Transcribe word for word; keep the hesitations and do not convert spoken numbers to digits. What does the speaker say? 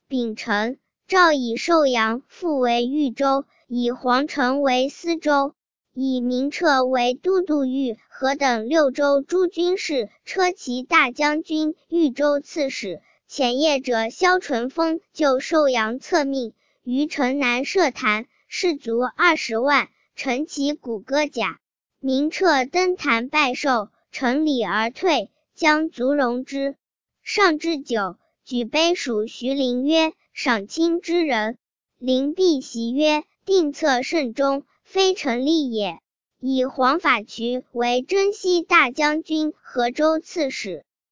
丙辰，诏以寿阳复为豫州，以黄城为司州，以明彻为都督豫、河等六州诸军事，车骑大将军、豫州刺史。前业者萧淳风就寿阳册命，于城南设坛，士卒二十万，乘其鼓歌甲。明彻登坛拜寿，承礼而退，将卒容之。上至九，举杯属徐陵曰：赏卿之人。陵必袭曰：定策慎终，非臣立也。以黄法渠为征西大将军、河州刺史。